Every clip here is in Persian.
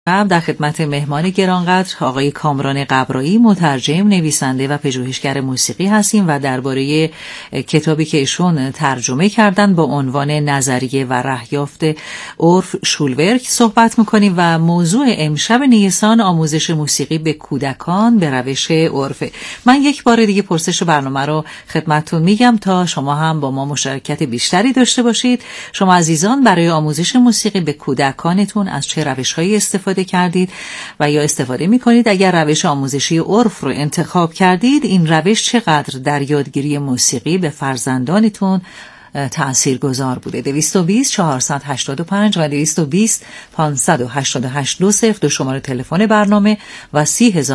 در خدمت مهمان گرانقدر آقای کامران قبرایی، مترجم، نویسنده و پژوهشگر موسیقی هستیم و درباره کتابی که ایشون ترجمه کردن با عنوان نظریه و رهیافت عرف شولورک صحبت میکنیم و موضوع امشب نیسان آموزش موسیقی به کودکان به روش عرف. من یک بار دیگه پرسش برنامه رو خدمتتون میگم تا شما هم با ما مشارکت بیشتری داشته باشید. شما عزیزان برای آموزش موسیقی به کودکانتون از چه روش‌هایی استفاده کردید و یا استفاده می‌کنید؟ اگر روش آموزشی عرف رو انتخاب کردید، این روش چقدر در یادگیری موسیقی به فرزندانتون تأثیرگذار بوده؟ 220 485 و 220 588 دو شماره تلفن برنامه و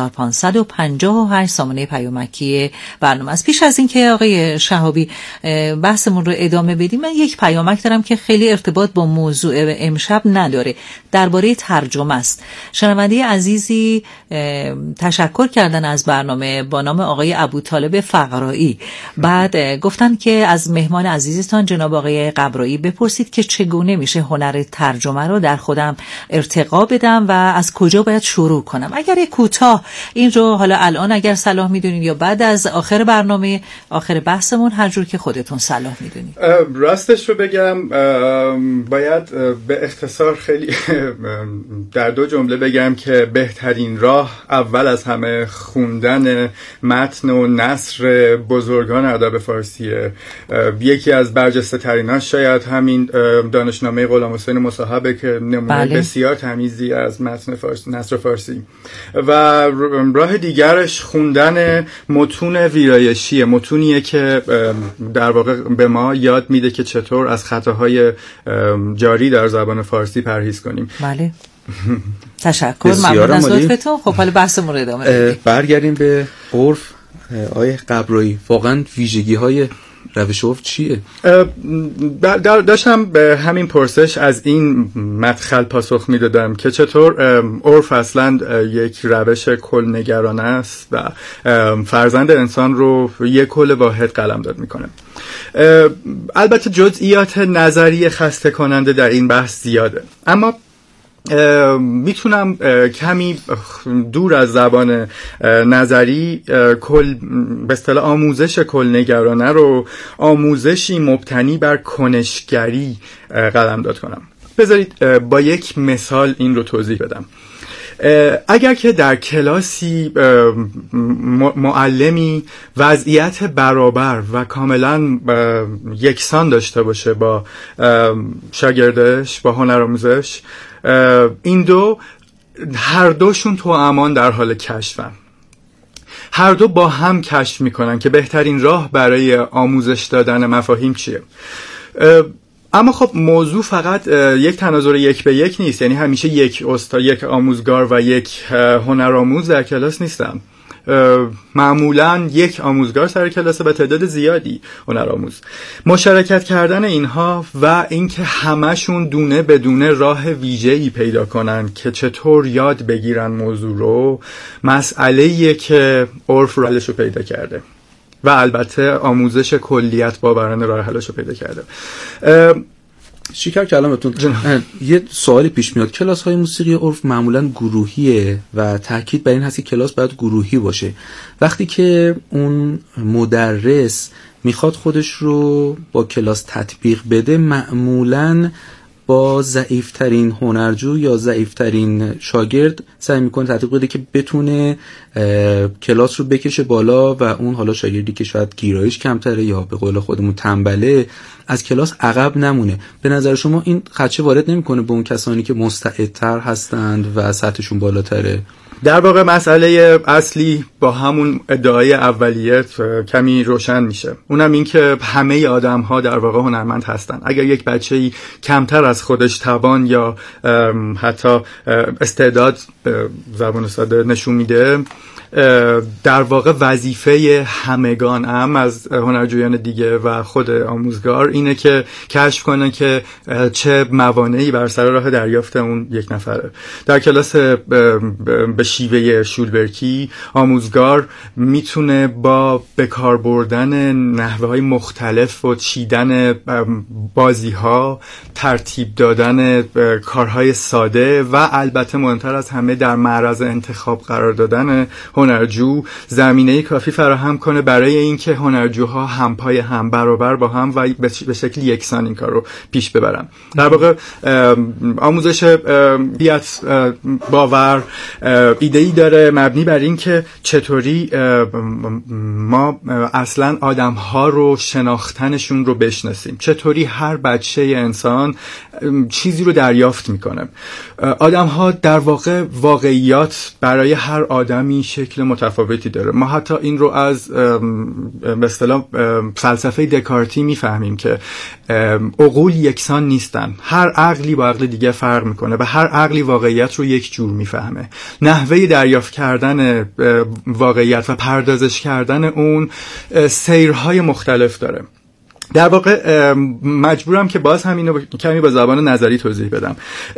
30558 سامانه پیامکی برنامه است. پیش از اینکه آقای شهابی بحثمون رو ادامه بدیم، من یک پیامک دارم که خیلی ارتباط با موضوع امشب نداره، درباره ترجمه است. شنونده عزیزی تشکر کردن از برنامه با نام آقای ابوطالب فقرایی. بعد گفتن که از مهمان عزیزتان جناب آقای قبرایی بپرسید که چگونه میشه هنر ترجمه رو در خودم ارتقا بدم و از کجا باید شروع کنم. اگر کوتاه این رو حالا الان اگر صلاح میدونید یا بعد از آخر برنامه، آخر بحثمون، هر جور که خودتون صلاح میدونید. راستش رو بگم باید به اختصار خیلی در 2 جمله بگم که بهترین راه اول از همه خوندن متن و نثر بزرگان ادب فارسیه. یکی از برجسته تریناش شاید همین دانشنامه غلامحسین مصاحبه که نمونه بسیار تمیزی از متن فارسی، نثر فارسی. و راه دیگرش خوندن متون ویرایشیه، متونیه که در واقع به ما یاد میده که چطور از خطاهای جاری در زبان فارسی پرهیز کنیم. بله. تشکر، ممنون از لطفتون. خب حالا بحثمون رو ادامه بدیم. برگردیم به عرف. آیه قبرایی، واقعا ویژگی‌های روش عرف چیه؟ داشتم به همین پرسش از این مدخل پاسخ میدادم که چطور عرف اصلا یک روش کلنگرانه است و فرزند انسان رو یک کل واحد قلمداد میکنه. البته جزئیات نظری خسته کننده در این بحث زیاده، اما میتونم کمی دور از زبان نظری به اصطلاح آموزش کلنگرانه رو آموزشی مبتنی بر کنشگری قلمداد کنم. بذارید با یک مثال این رو توضیح بدم. اگر که در کلاسی معلمی وضعیت برابر و کاملا یکسان داشته باشه با شاگردش، با هنرآموزش، این دو هر دوشون توامان در حال کشفن، هر دو با هم کشف میکنن که بهترین راه برای آموزش دادن مفاهیم چیه. اما خب موضوع فقط یک تناظر 1 به 1 نیست، یعنی همیشه یک آموزگار و یک هنرآموز در کلاس نیستن. معمولاً یک آموزگار سر کلاس و تعداد زیادی هنرآموز. مشارکت کردن اینها و اینکه همشون دونه بدونه راه ویژه‌ای پیدا کنن که چطور یاد بگیرن موضوع رو، مسئله‌ایه که عرف راه حلش رو پیدا کرده و البته آموزش کلیت باورانه راه حلش رو پیدا کرده. شکر کلامتون. یه سوالی پیش میاد. کلاس های موسیقی عرف معمولا گروهیه و تاکید بر این هست که کلاس باید گروهی باشه. وقتی که اون مدرس میخواد خودش رو با کلاس تطبیق بده، معمولا با ضعیفترین هنرجو یا ضعیفترین شاگرد سعی میکنه تطبیق بده که بتونه کلاس رو بکشه بالا و اون حالا شاگردی که شاید گیرایش کمتره یا به قول خودمون تنبله از کلاس عقب نمونه. به نظر شما این خدشه وارد نمیکنه به اون کسانی که مستعدتر هستند و سطحشون بالاتره؟ در واقع مسئله اصلی با همون ادعای اولیه کمی روشن میشه. اونم این که همه آدم ها در واقع هنرمند هستن. اگر یک بچه‌ای کمتر از خودش توان یا حتی استعداد زبان ساده نشون میده، در واقع وظیفه همگان هم از هنرجویان دیگه و خود آموزگار اینه که کشف کنن که چه موانعی بر سر راه دریافت اون یک نفره. در کلاس به شیوه شولبرکی آموزگار میتونه با به کار بردن نحوه‌های مختلف و چیدن بازی‌ها، ترتیب دادن کارهای ساده و البته مهمتر از همه در معرض انتخاب قرار دادن هنرجو زمینه کافی فراهم کنه برای اینکه هنرجوها همپای هم برابر با هم و به شکل یکسان این کار رو پیش ببرن. در واقع آموزش بیت باور ایده‌ای داره مبنی بر این که چطوری ما اصلا آدم‌ها رو شناختنشون رو بشناسیم، چطوری هر بچه انسان چیزی رو دریافت میکنه. آدم‌ها در واقع واقعیات برای هر آدمی شکل متفاوتی داره. ما حتی این رو از به اصطلاح فلسفه دکارتی میفهمیم که عقول یکسان نیستن، هر عقلی با عقل دیگه فرق میکنه و هر عقلی واقعیت رو یک جور میفهمه. نحوه دریافت کردن واقعیت و پردازش کردن اون سیرهای مختلف داره. در واقع مجبورم که باز همینو کمی با زبان نظری توضیح بدم.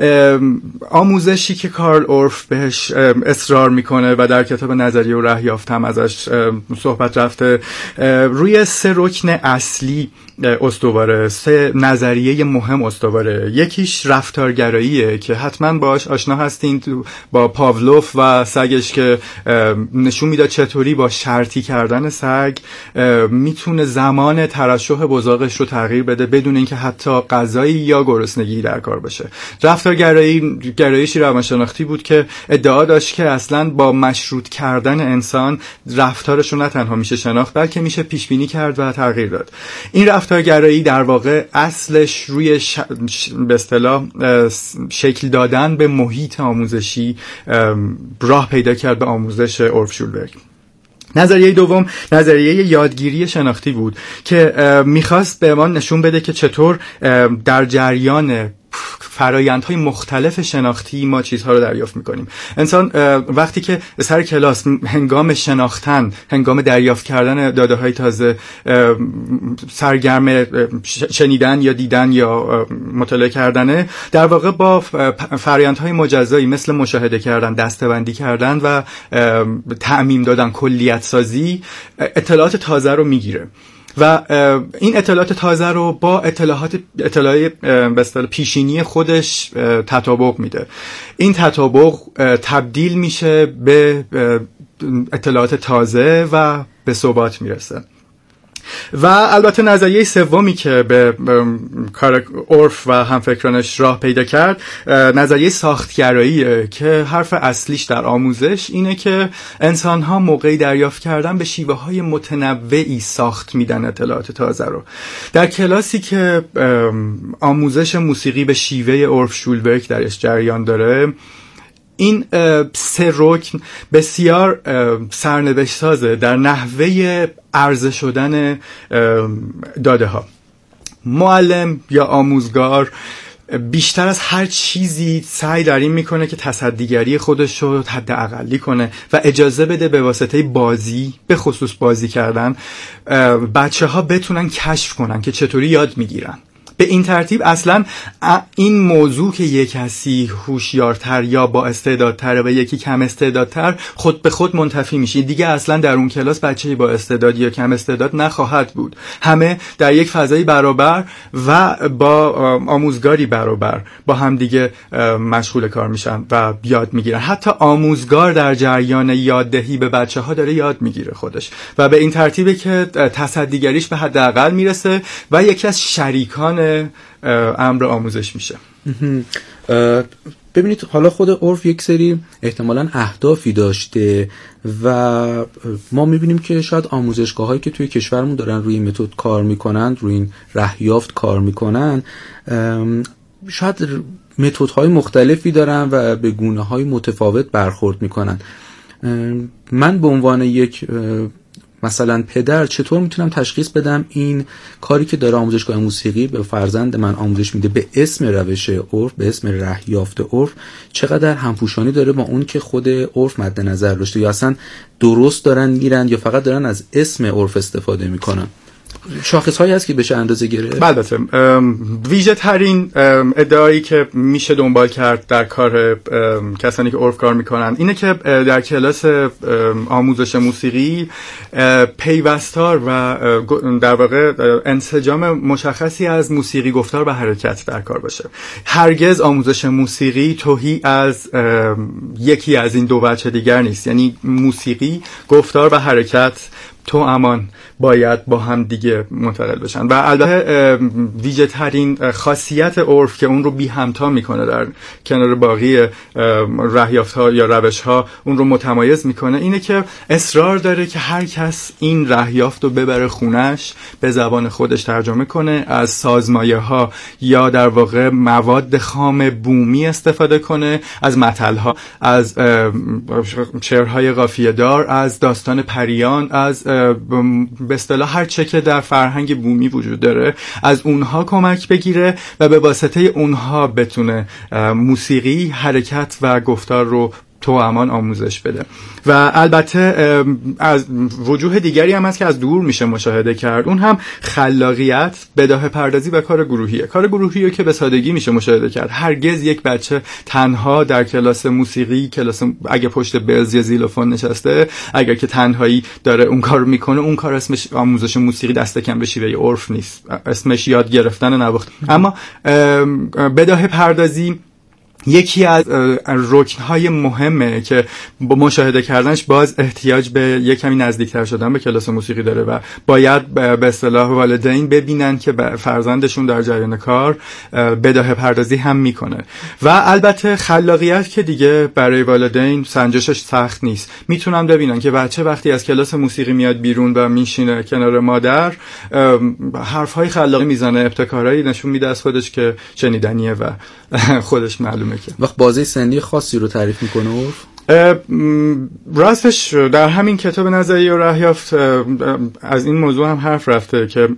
آموزشی که کارل اورف بهش اصرار میکنه و در کتاب نظریه و راه یافتم ازش صحبت رفته، روی 3 رکن اصلی استواره، 3 نظریه مهم استواره. یکیش رفتارگراییه که حتما باش آشنا هستین با پاولوف و سگش که نشون میداد چطوری با شرطی کردن سگ میتونه زمان ترشح بزاقش رو تغییر بده بدون اینکه حتی غذایی یا گرسنگی در کار باشه. رفتارگراییشی روانشناختی بود که ادعا داشت که اصلا با مشروط کردن انسان رفتارش رو نه تنها میشه شناخت بلکه میشه پیش بینی کرد و تغییر داد. این رفتارگرایی در واقع اصلش روی به اصطلاح شکل دادن به محیط آموزشی راه پیدا کرد به آموزش اورف شولبرگ. نظریه دوم نظریه یادگیری شناختی بود که میخواست به ما نشون بده که چطور در جریان فرایندهای مختلف شناختی ما چیزها رو دریافت میکنیم. انسان وقتی که سر کلاس هنگام شناختن، هنگام دریافت کردن داده‌های تازه سرگرم شنیدن یا دیدن یا مطالعه کردنه، در واقع با فرایندهای مجزایی مثل مشاهده کردن، دسته‌بندی کردن و تعمیم دادن، کلیت سازی اطلاعات تازه رو میگیره و این اطلاعات تازه رو با اطلاعات به اصطلاح پیشینی خودش تطابق میده. این تطابق تبدیل میشه به اطلاعات تازه و به ثبات میرسه. و البته نظریه سومی که به کار اورف و همفکرانش راه پیدا کرد نظریه ساختگراییه که حرف اصلیش در آموزش اینه که انسان‌ها موقعی دریافت کردن به شیوه‌های متنوعی ساخت میدن اطلاعات تازه رو. در کلاسی که آموزش موسیقی به شیوه اورف شولبرگ درش جریان داره، این 3 رکن بسیار سرنوشت سازه در نحوه عرضه شدن داده ها. معلم یا آموزگار بیشتر از هر چیزی سعی در این میکنه که تصدیگری خودش رو حد اقلی کنه و اجازه بده به واسطه بازی، به خصوص بازی کردن، بچه ها بتونن کشف کنن که چطوری یاد میگیرن. به این ترتیب اصلا این موضوع که یک کسی هوشیارتر یا با استعدادتر و یکی کم استعدادتر خود به خود منتفی میشه. دیگه اصلا در اون کلاس بچه‌ای با استعداد یا کم استعداد نخواهد بود. همه در یک فضای برابر و با آموزگاری برابر با هم دیگه مشغول کار میشن و یاد میگیرن. حتی آموزگار در جریان یاددهی به بچه‌ها داره یاد میگیره خودش و به این ترتیبه که تصدیگریش به حداقل میرسه و یکی از شریکان امر آموزش میشه. ببینید حالا خود اورف یک سری احتمالاً اهدافی داشته و ما میبینیم که شاید آموزشگاه‌هایی که توی کشورمون دارن روی این متد کار میکنن، روی این رهیافت کار میکنن، شاید متدهای مختلفی دارن و به گونه‌های متفاوت برخورد میکنن. من به عنوان یک مثلا پدر چطور میتونم تشخیص بدم این کاری که داره آموزشگاه موسیقی به فرزند من آموزش میده به اسم روش عرف، به اسم ره یافته عرف، چقدر همپوشانی داره با اون که خود عرف مد نظر داشته، یا اصلا درست دارن میرن یا فقط دارن از اسم عرف استفاده میکنن. شاخص‌هایی هست که بشه اندازه گرفت. البته ویژه ترین ادعایی که میشه دنبال کرد در کار کسانی که عرف کار میکنن اینه که در کلاس آموزش موسیقی پیوستار و در واقع انسجام مشخصی از موسیقی، گفتار و حرکت در کار باشه. هرگز آموزش موسیقی تهی از یکی از این دو بچه دیگر نیست. یعنی موسیقی، گفتار و حرکت توامان باید با هم دیگه منتقل بشن و البته ویژه ترین خاصیت عرف که اون رو بی همتا میکنه در کنار باقی رهیافت‌ها یا روش‌ها، اون رو متمایز میکنه، اینه که اصرار داره که هر کس این رهیافت رو ببره خونش، به زبان خودش ترجمه کنه، از سازمایه‌ها یا در واقع مواد خام بومی استفاده کنه، از متل‌ها، از شعرهای قافیه دار، از داستان پریان، از به اصطلاح هر چه که در فرهنگ بومی وجود داره از اونها کمک بگیره و به واسطه اونها بتونه موسیقی، حرکت و گفتار رو توامان آموزش بده. و البته از وجوه دیگری هم هست که از دور میشه مشاهده کرد، اون هم خلاقیت، بداهه پردازی و کار گروهیه. کار گروهی که به سادگی میشه مشاهده کرد. هرگز یک بچه تنها در کلاس موسیقی، کلاس اگه پشت بلز یا زیلوفون نشسته، اگر که تنهایی داره اون کار میکنه، اون کار اسمش آموزش موسیقی دست کم به شیوه عرف نیست، اسمش یاد گرفتن نواخت. اما بداهه پردازی یکی از رکن‌های مهمه که با مشاهده کردنش باز احتیاج به یک کمی نزدیکتر شدن به کلاس موسیقی داره و باید به اصطلاح والدین ببینن که فرزندشون در جریان کار بداهه پردازی هم میکنه. و البته خلاقیت که دیگه برای والدین سنجشش سخت نیست. میتونن ببینن که بچه وقتی از کلاس موسیقی میاد بیرون و میشینه کنار مادر، حرفهای خلاقی میزنه، ابتکارایی نشون میده از خودش که شنیدنیه و خودش معلومه. وقت بازه سنی خاصی رو تعریف میکنه عرف؟ راستش در همین کتاب نظریه و رهیافت از این موضوع هم حرف رفته که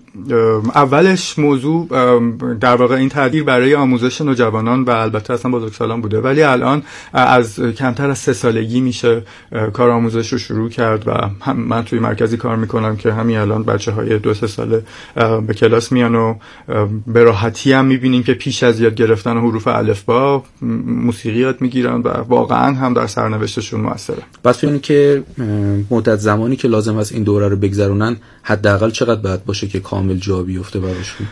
اولش موضوع در واقع این تعبیر برای آموزش نوجوانان و البته اصلا بزرگسالان بوده، ولی الان از کمتر از 3 سالگی میشه کار آموزش رو شروع کرد و من توی مرکزی کار میکنم که همین الان بچه‌های 2-3 ساله به کلاس میان و به راحتی هم میبینیم که پیش از یاد گرفتن حروف الفبا موسیقی یاد میگیرن و واقعا هم در سرنوشتشون موثره. بس ببینید که مدت زمانی که لازم است این دوره رو بگذرونن حداقل چقدر باید باشه که کامل جا بیفته براشون؟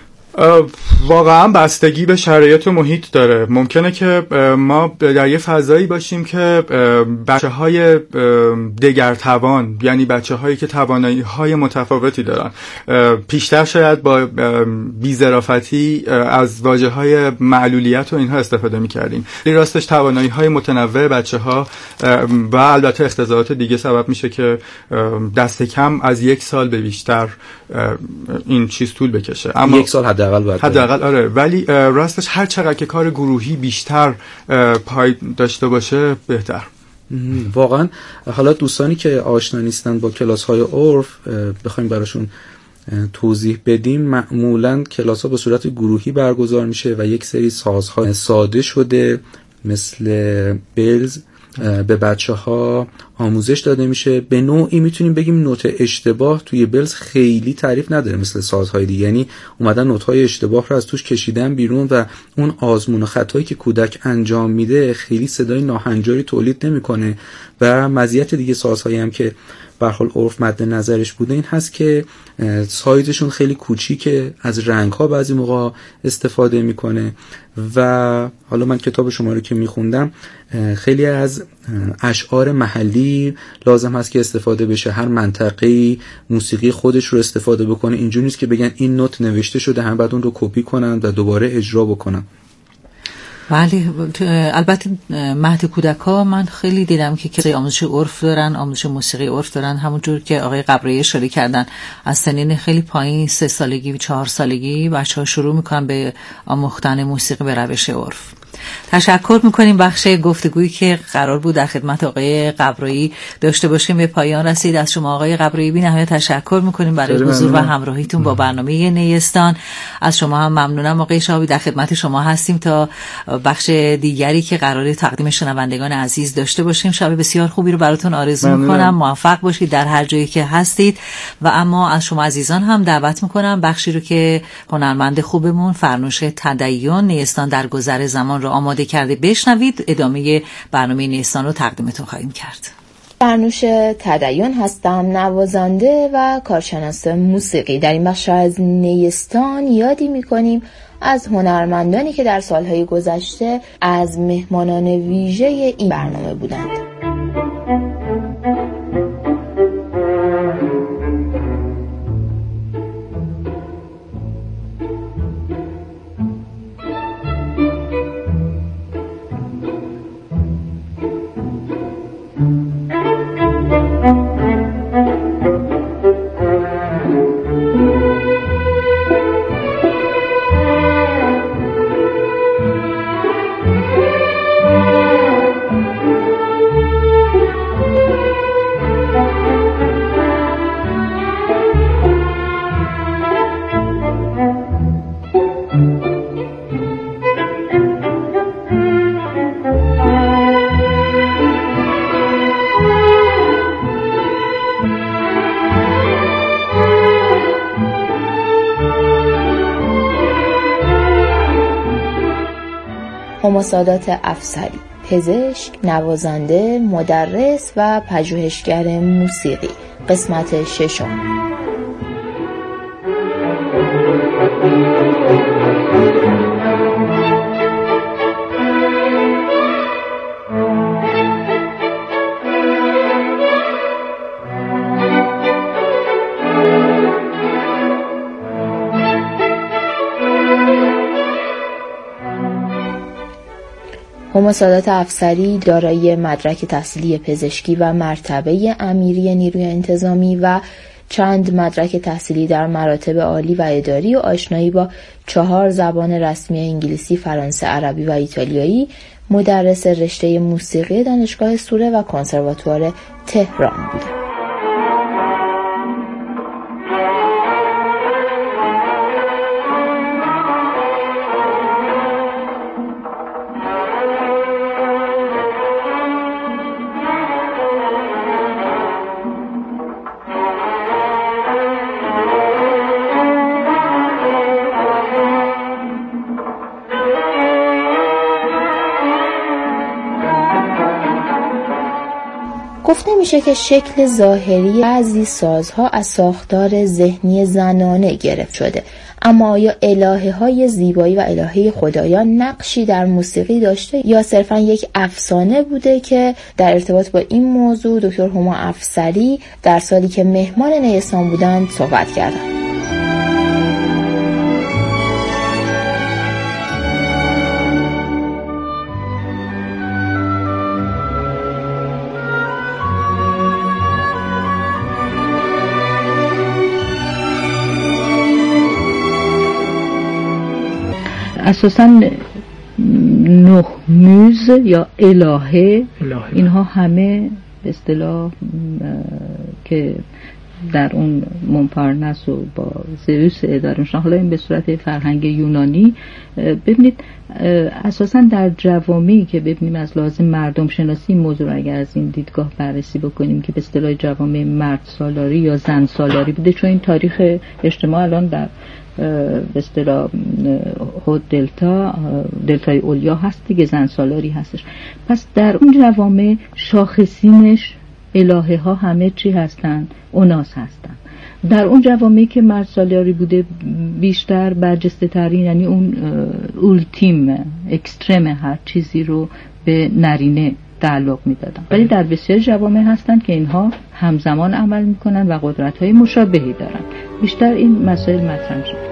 واقعا بستگی به شرایط و محیط داره. ممکنه که ما در یه فضایی باشیم که بچه‌های دگرتوان، یعنی بچه‌هایی که توانایی‌های متفاوتی دارن، پیشتر شاید با بی‌ظرافتی از واژه‌های معلولیت و اینها استفاده می‌کردیم. این راستش توانایی‌های متنوع بچه‌ها و البته اختزالات دیگه سبب میشه که دست کم از 1 سال به بیشتر این چیز طول بکشه. اما 1 سال حداقل آره، ولی راستش هر چقدر که کار گروهی بیشتر پای داشته باشه بهتر. واقعا حالا دوستانی که آشنا نیستن با کلاس‌های عرف بخوایم براشون توضیح بدیم، معمولاً کلاس‌ها به صورت گروهی برگزار میشه و یک سری سازهای ساده شده مثل بلز به بچه‌ها آموزش داده میشه. به نوعی میتونیم بگیم نوت اشتباه توی بلز خیلی تعریف نداره مثل سازهای دیگه، یعنی اومدن نوت‌های اشتباه رو از توش کشیدن بیرون و اون آزمون و خطایی که کودک انجام میده خیلی صدای ناهنجاری تولید نمیکنه. و مزیت دیگه سازهایی هم که به هر حال عرف مد نظرش بوده این هست که سایزشون خیلی کوچیکه، از رنگ‌ها بعضی موقع استفاده میکنه. و حالا من کتاب شما رو که میخوندم خیلی از اشعار محلی لازم هست که استفاده بشه، هر منطقه‌ای موسیقی خودش رو استفاده بکنه. اینجوری نیست که بگن این نوت نوشته شده هم بعد اون رو کپی کنن و دوباره اجرا بکنن. بله، البته مهد کودک‌ها من خیلی دیدم که آموزش عرف دارن، آموزش موسیقی عرف دارن، همونجور که آقای قبرایی اشاره کردن از سنین خیلی پایین 3 سالگی 4 سالگی بچه‌ها شروع میکنن به آموختن موسیقی به روش عرف. تشکر میکنیم. بخش گفتگویی که قرار بود در خدمت آقای قبرایی داشته باشیم به پایان رسید. از شما آقای قبرایی بی نهایت تشکر میکنیم برای حضور و همراهیتون با برنامه نیستان. از شما هم ممنونم آقای شهابی. در خدمت شما هستیم تا بخش دیگری که قراره تقدیم شنوندگان عزیز داشته باشیم. شب بسیار خوبی رو براتون آرزو میکنم. موفق باشید در هر جایی که هستید و اما از شما عزیزان هم دعوت میکنم بخشی رو که هنرمند خوبمون فرنوش تدین نیستان در گذر زمان رو آماده کرده بشنوید. ادامه برنامه نیستان رو تقدیمتون خواهیم کرد. فرنوش تدین هستم، نوازنده و کارشناس موسیقی. در این بخش از نیستان یادی میکنیم از هنرمندانی که در سالهای گذشته از مهمانان ویژه این برنامه بودند. هما سادات افسری، پزشک، نوازنده، مدرس و پژوهشگر موسیقی. قسمت 6. هما سادات افسری دارای مدرک تحصیلی پزشکی و مرتبه امیری نیروی انتظامی و چند مدرک تحصیلی در مراتب عالی و اداری و آشنایی با 4 زبان رسمی انگلیسی، فرانسه، عربی و ایتالیایی، مدرس رشته موسیقی دانشگاه سوره و کنسرواتوار تهران بوده. گفته میشه که شکل ظاهری بعضی سازها از ساختار ذهنی زنانه گرفت شده، اما آیا الهه های زیبایی و الهه خدایان نقشی در موسیقی داشته یا صرفا یک افسانه بوده؟ که در ارتباط با این موضوع دکتر هما افسری در سالی که مهمان نیستان بودند صحبت کردند. اساساً 9 موز یا الهه اینها همه به اصطلاح که در اون مونپارناس و با زئوس اداره میشن. حالا این به صورت فرهنگ یونانی ببینید اساساً در جوامعی که ببینیم از لحاظ مردم شناسی این موضوع رو اگر از این دیدگاه بررسی بکنیم که به اصطلاح جوامع مرد سالاری یا زن سالاری بوده، چون این تاریخ اجتماع الان در به اصطلاح خود دلتای اولیا هست دیگه، زن سالاری هستش. پس در اون جوامع شاخصینش الهه ها همه چی هستن؟ اوناس هستن. در اون جوامعی که مرد سالاری بوده بیشتر برجسته ترین، یعنی اون اولتیم اکسترم هر چیزی رو به نرینه تعلق میدادن. ولی در بسیار جوامع هستن که اینها همزمان عمل میکنن و قدرت‌های مشابهی دارن. بیشتر این مسائل مطرح میشه.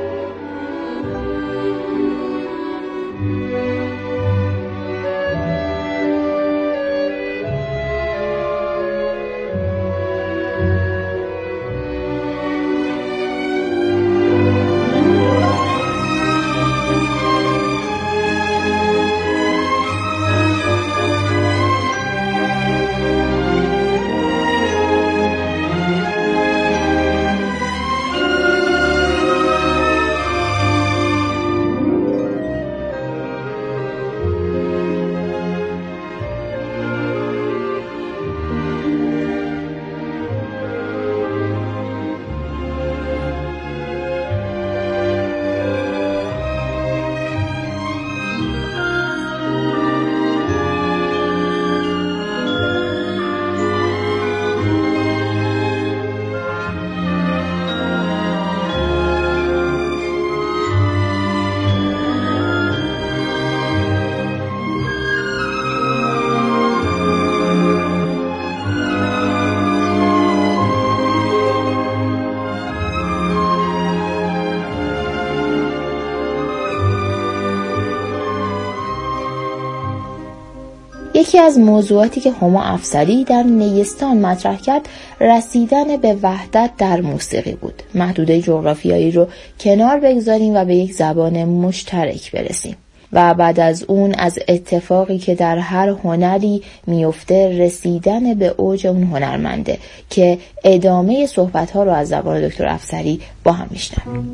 یکی از موضوعاتی که هما افسری در نیستان مطرح کرد رسیدن به وحدت در موسیقی بود. محدوده جغرافیایی رو کنار بگذاریم و به یک زبان مشترک برسیم. و بعد از اون از اتفاقی که در هر هنری میفته رسیدن به اوج اون هنرمنده که ادامه صحبت‌ها رو از زبان دکتر افسری با هم میشنویم.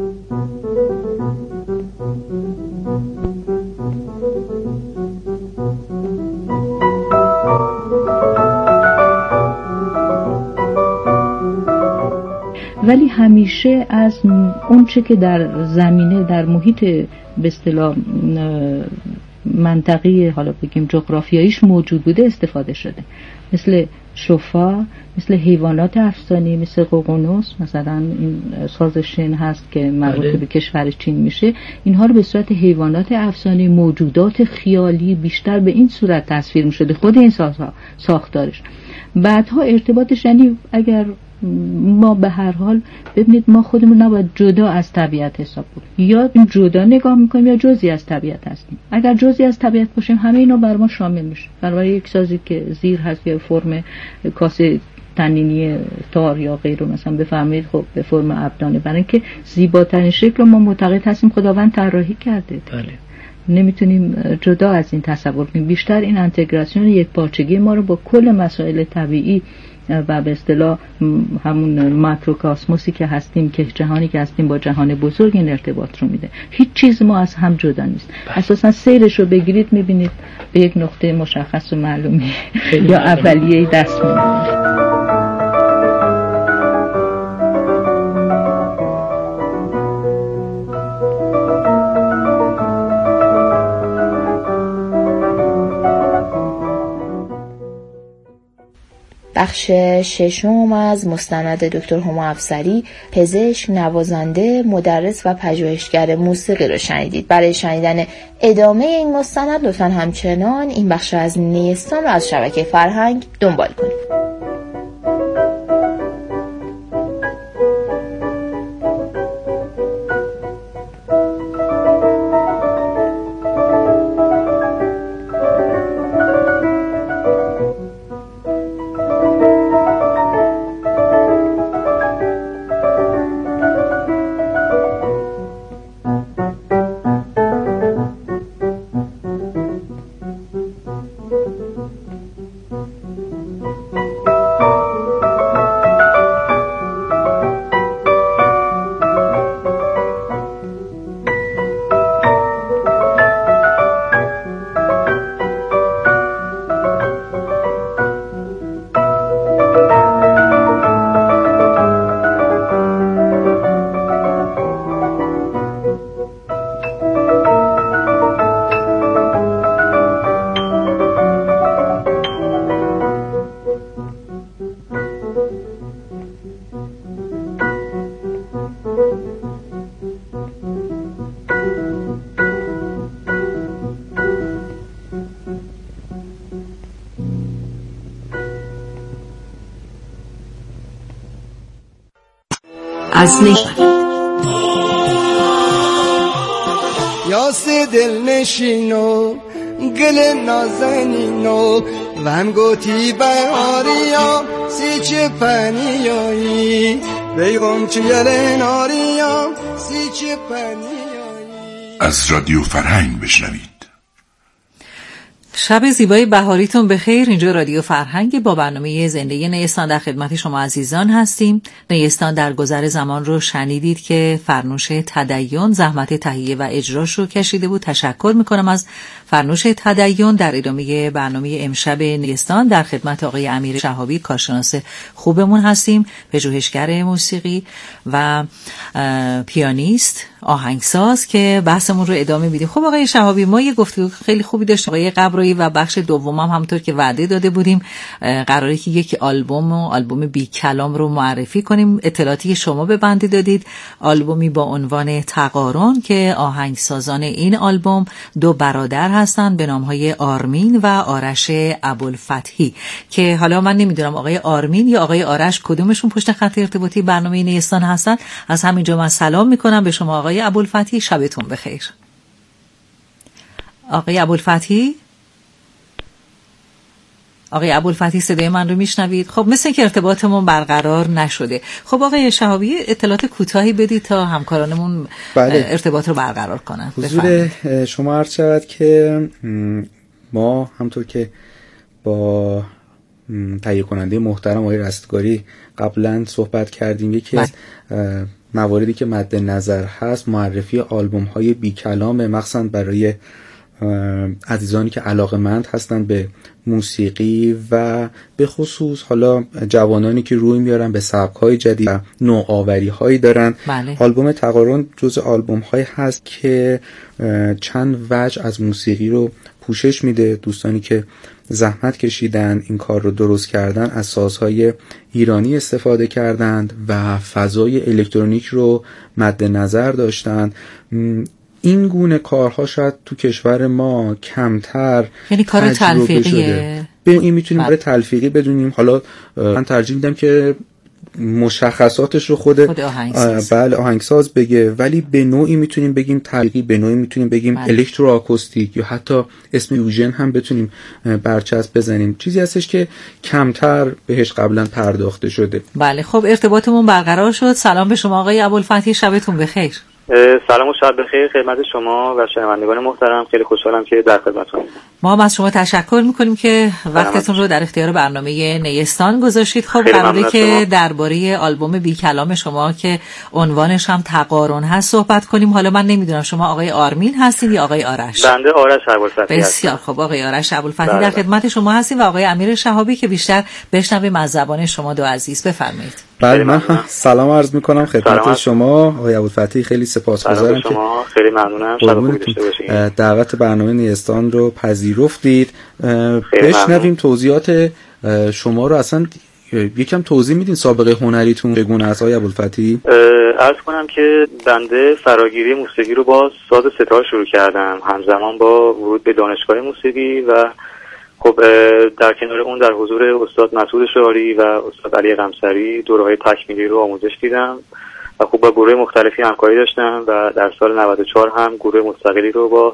ولی همیشه از اون چه که در زمینه در محیط به اصطلاح منطقی حالا بگیم جغرافیاییش موجود بوده استفاده شده، مثل شفا، مثل حیوانات افسانه‌ای، مثل ققنوس، مثلا این ساز شن هست که مربوط به کشور چین میشه. اینها رو به صورت حیوانات افسانه‌ای، موجودات خیالی بیشتر به این صورت تصویر میشده خود این سازها ساختارش. بعدها ارتباطش، یعنی اگر ما به هر حال ببینید ما خودمون نباید جدا از طبیعت حساب کنیم، یا جدا نگاه میکنیم یا جزئی از طبیعت هستیم. اگر جزئی از طبیعت باشیم همه اینا بر ما شامل میشه. برای یک سازی که زیر هست یا فرم کاسه تنینی تار یا غیره مثلا بفرمایید خب به فرم ابدانه، برای اینکه زیباترین شکل ما معتقد هستیم خداوند طراحی کرده. بله. نمیتونیم جدا از این تصور کنیم. بیشتر این انتگراسیون یک پارچگی ما رو با کل مسائل طبیعی و به اصطلاح همون ماکروکاسموسی که هستیم، که جهانی که هستیم با جهان بزرگ این ارتباط رو میده. هیچ چیز ما از هم جدا نیست. اساسا سیرش رو بگیرید میبینید به یک نقطه مشخص و معلومی یا اولیه‌ای دست می‌یابید. بخش ششم از مستند دکتر هما افسری، پزشک، نوازنده، مدرس و پژوهشگر موسیقی رو شنیدید. برای شنیدن ادامه این مستند لطفاً همچنان این بخش از نیستان رو از شبکه فرهنگ دنبال کنید. یاسی دل نشینو گل نازنینو وم گوتی بهاریا سی چه پنیایی بیگم چیل ناریا سی چه پنیایی. از رادیو فرهنگ بشنوید. شب زیبای بهاریتون بخیر. اینجا رادیو فرهنگ با برنامه زندگی نیستان در خدمت شما عزیزان هستیم. نیستان در گذر زمان رو شنیدید که فرنوش تدین زحمت تهیه و اجراش رو کشیده بود. تشکر میکنم از فرنوش تدین. در ادامه برنامه امشب نیستان در خدمت آقای امیر شهابی کارشناس خوبمون هستیم، پژوهشگر موسیقی و پیانیست، آهنگساز، که بحثمون رو ادامه میدیم. خب آقای شهابی، ما یه گفتگو خیلی خوبی داشتیم آقای قبرایی و بخش دوم همونطور که وعده داده بودیم قراره که یک آلبوم بی کلام رو معرفی کنیم. اطلاعاتی که شما به بنده دادید، آلبومی با عنوان تقارن که آهنگسازان این آلبوم دو برادر هستند به نامهای آرمین و آرش ابوالفتحی، که حالا من نمیدونم آقای آرمین یا آقای آرش کدومشون پشت خط ارتباطی برنامه نیستان هستن. از همینجا من سلام میکنم به شما آقای ابوالفتحی، شبتون بخیر. آقای ابوالفتحی آقای ابوالفتحی صدای من رو میشنوید؟ خب مثل اینکه ارتباطمون برقرار نشده. خب آقای شهابی اطلاعات کوتاهی بدید تا همکارانمون ارتباط رو برقرار کنن. حضور شما عرض شود که ما همطور که با تهیه کننده محترم آقای رستگاری قبلا صحبت کردیم، یکی از مواردی که مد نظر هست معرفی آلبوم های بی کلام، مخصوصا برای عزیزانی که علاقه‌مند هستن به موسیقی و به خصوص حالا جوانانی که روی میارن به سبک‌های جدید و نوآوری‌هایی دارن. آلبوم تقارن جزء آلبوم‌هایی هست که چند وجه از موسیقی رو پوشش میده. دوستانی که زحمت کشیدن این کار رو درست کردن، از سازهای ایرانی استفاده کردند و فضای الکترونیک رو مد نظر داشتند. این گونه کارها شاید تو کشور ما کمتر، یعنی کار تلفیقیه. به این میتونیم برای تلفیقی بدونیم. حالا من ترجیح میدم که مشخصاتش رو خود آهنگساز بگه، ولی به نوعی میتونیم بگیم تلفیقی، به نوعی میتونیم بگیم الکترو آکوستیک، یا حتی اسم فیوژن هم بتونیم برچسب بزنیم. چیزی هستش که کمتر بهش قبلا پرداخته شده. بله خب ارتباطمون برقرار شد. سلام به شما آقای ابوالفتحی، شبتون بخیر. سلام و شب بخیر خدمت شما و شنوندگان محترم. خیلی خوشحالم که در خدمتتونم. ما هم از شما تشکر میکنیم که وقتتون رو در اختیار برنامه نیستان گذاشتید. خب قراره که درباره آلبوم بی کلام شما که عنوانش هم تقارن هست صحبت کنیم. حالا من نمیدونم شما آقای آرمین هستید یا آقای آرش؟ بنده آرش ابوالفتحی هستم. بسیار خب آقای آرش ابوالفتحی در خدمت شما هستیم و آقای امیر شهابی که بیشتر بشنویم از زبان شما دو عزیز. بفرمایید. بله من سلام عرض میکنم خدمت شما آقای ابوالفتحی. خیلی سپاسگزارم که خیلی ممنونم. شب خوبی داشته باشید. دعوت برنامه نیستان رو پذیرفتید. بشنویم توضیحات شما رو. اصلا یکم توضیح میدین سابقه هنریتون چگونه است آقای ابوالفتحی؟ عرض کنم که بنده فراگیری موسیقی رو با ساز ستار شروع کردم، همزمان با ورود به دانشگاه موسیقی و خب در کنار اون در حضور استاد مسعود شعاری و استاد علی قمصری دوره‌های تکمیلی رو آموزش دیدم و خب با گروه مختلفی همکاری داشتم و در سال 94 هم گروه مستقلی رو با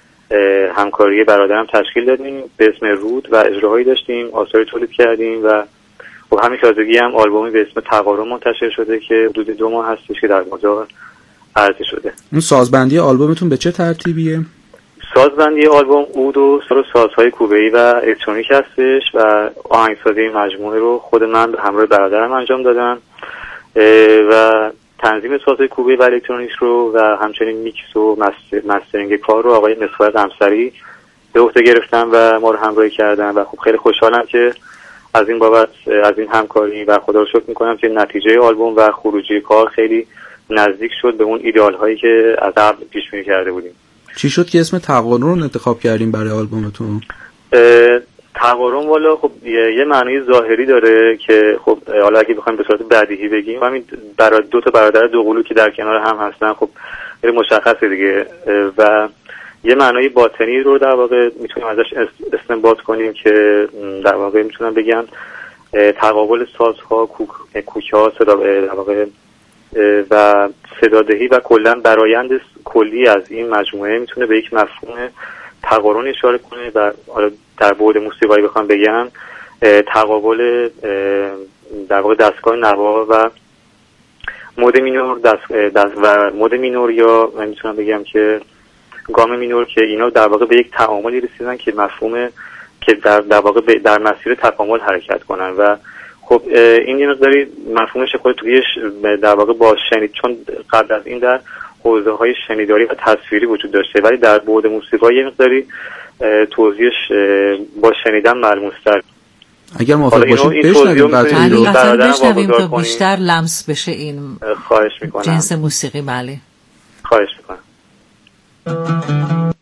همکاری برادرم تشکیل دادیم به اسم رود و اجراهایی داشتیم، آثاری تولید کردیم و خب همین تازگی هم آلبومی به اسم تقارن منتشر شده که حدود 2 ماه هستش که در بازار عرضه شده. اون سازبندی آلبومتون به چه ترتیبیه؟ سازبندی آلبوم عود و سازهای کوبه‌ای و الکترونیک هستش و آهنگسازی مجموعه رو خود من به همراه برادرم انجام دادم و تنظیم سازهای کوبه‌ای و الکترونیک رو و همچنین میکس و مسترینگ کار رو آقای مسعود قمصری به عهده گرفتم و ما رو همراهی کردن و خب خیلی خوشحالم که از این بابت از این همکاری و خدا رو شکر میکنم که نتیجه آلبوم و خروجی کار خیلی نزدیک شد به اون ایدئال هایی که از قبل پیش بینی کرده بودیم. چی شد که اسم تقارن رو انتخاب کردیم برای آلبومتون؟ تقارن والا خب یه معنی ظاهری داره که خب حالا اگه بخوایم به صورت بدیهی بگیم همین دو تا برادر دوقلو که در کنار هم هستن خب خیلی مشخصه دیگه و یه معنای باطنی رو در واقع میتونیم ازش استنباط کنیم که در واقع میتونم بگم تقابل سازها، کوک‌ها، صدا در واقع و صدادهی و کلا برآیند کلی از این مجموعه میتونه به یک مفهوم تقارن اشاره کنه و حالا در بعد موسیقایی بخوام بگم تقابل در واقع دستگاه نوا و مد مینور و مد مینور یا من میتونم بگم که گام مینور که اینا در واقع به یک تعاملی رسیدن که مفهوم که در واقع در مسیر تکامل حرکت کنن و خب این یه مقداری مفهومش خود تویش در واقع با چون قبل از این در حوزه های شنیداری و تصویری وجود داشته ولی در بعد موسیقی یه مقداری توضیحش با شنیدن ملموس‌تر. اگر موافق باشید بشنویم تا بیشتر لمس بشه این خواهش میکنم جنس موسیقی. بله خواهش میکنم.